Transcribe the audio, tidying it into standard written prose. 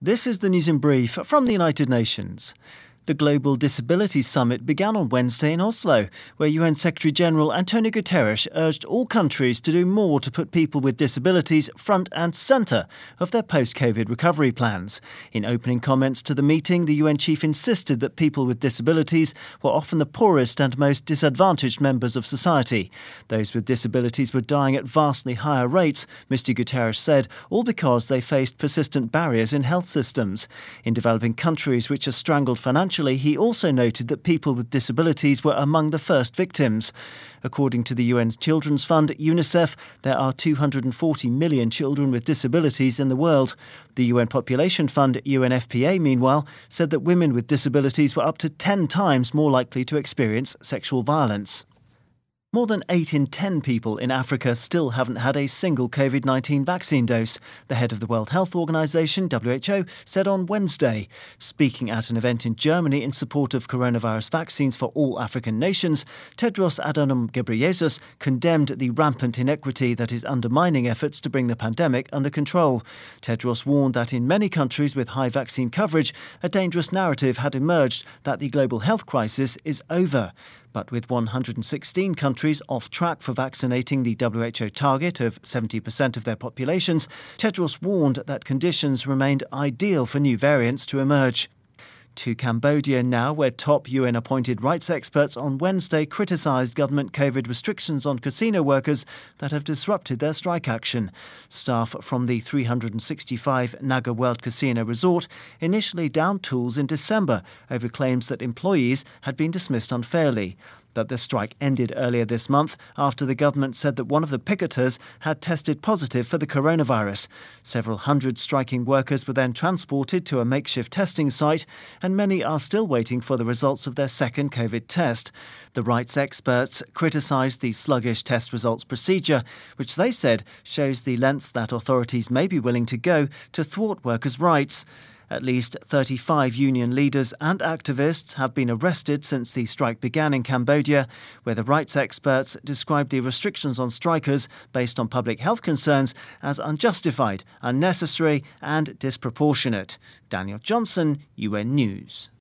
This is the news in brief from the United Nations. The Global Disabilities Summit began on Wednesday in Oslo, where UN Secretary-General Antonio Guterres urged all countries to do more to put people with disabilities front and centre of their post-COVID recovery plans. In opening comments to the meeting, the UN chief insisted that people with disabilities were often the poorest and most disadvantaged members of society. Those with disabilities were dying at vastly higher rates, Mr Guterres said, all because they faced persistent barriers in health systems. In developing countries which are strangled financially, he also noted that people with disabilities were among the first victims. According to the UN Children's Fund, UNICEF, there are 240 million children with disabilities in the world. The UN Population Fund, UNFPA, meanwhile, said that women with disabilities were up to 10 times more likely to experience sexual violence. More than 8 in 10 people in Africa still haven't had a single COVID-19 vaccine dose, the head of the World Health Organization, WHO, said on Wednesday. Speaking at an event in Germany in support of coronavirus vaccines for all African nations, Tedros Adhanom Ghebreyesus condemned the rampant inequity that is undermining efforts to bring the pandemic under control. Tedros warned that in many countries with high vaccine coverage, a dangerous narrative had emerged that the global health crisis is over. But with 116 countries off track for vaccinating the WHO target of 70% of their populations, Tedros warned that conditions remained ideal for new variants to emerge. To Cambodia now, where top UN-appointed rights experts on Wednesday criticised government COVID restrictions on casino workers that have disrupted their strike action. Staff from the 365 Naga World Casino Resort initially downed tools in December over claims that employees had been dismissed unfairly. But the strike ended earlier this month after the government said that one of the picketers had tested positive for the coronavirus. Several hundred striking workers were then transported to a makeshift testing site, and many are still waiting for the results of their second COVID test. The rights experts criticised the sluggish test results procedure, which they said shows the lengths that authorities may be willing to go to thwart workers' rights. At least 35 union leaders and activists have been arrested since the strike began in Cambodia, where the rights experts described the restrictions on strikers based on public health concerns as unjustified, unnecessary and disproportionate. Daniel Johnson, UN News.